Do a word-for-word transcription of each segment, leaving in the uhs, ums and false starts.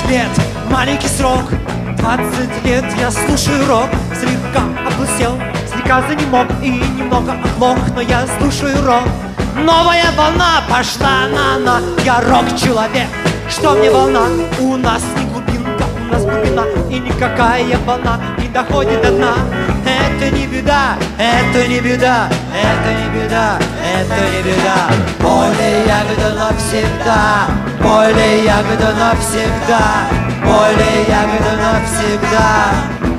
лет, маленький срок, двадцать лет я слушаю рок. Слегка облысел, слегка занемог и немного оглох, но я слушаю рок. Новая волна пошла на на, я рок-человек. Что мне волна? У нас не глубинка, у нас глубина, и никакая волна не доходит до дна. Это не беда, это не беда, это не беда, это не беда. Поле ягода навсегда, поле ягода навсегда, поле ягода навсегда.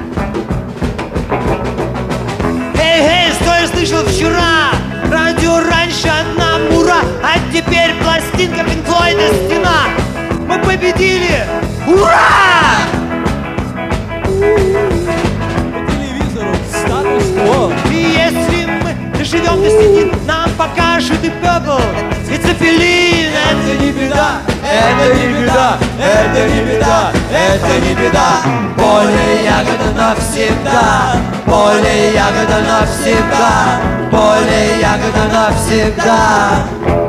Эй, эй, что я слышал вчера? Радио раньше одна мура, а теперь пластинка Пинк Флойда «Стена». Мы победили! Ура! По телевизору статус-кво. И если мы доживем до стены, нам покажут и Purple, и Цепелин. Это не беда, это не беда, это не беда, это не беда. Поле ягода навсегда, поле ягода навсегда, поле ягода навсегда.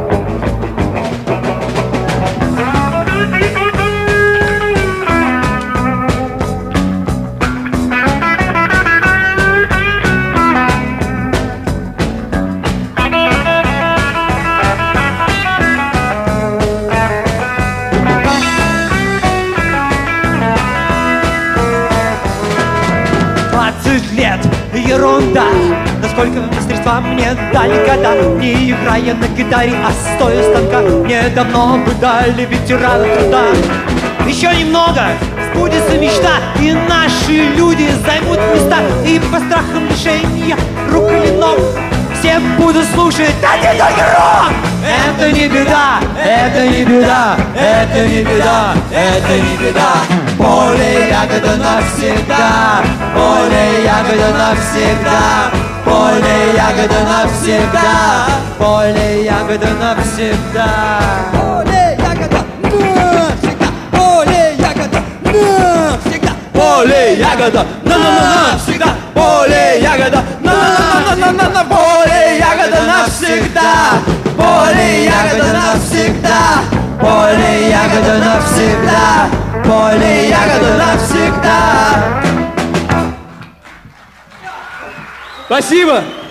Ерунда, насколько мастерства мне дали года. Не играя на гитаре, а стоя станка, мне давно бы дали ветерана труда. Еще немного, сбудется мечта, и наши люди займут места. И по страхам лишения рук или ног все будут слушать один только рок. Это не беда, это не беда, это не беда, это не беда. Поле ягода навсегда, поле ягода навсегда, поле ягода навсегда, поле ягода навсегда. Поле ягода навсегда, поле ягода навсегда, поле ягода навсегда, поле ягода навсегда, поле ягода навсегда, поле ягода навсегда, поле ягода навсегда, поле ягода навсегда. Спасибо.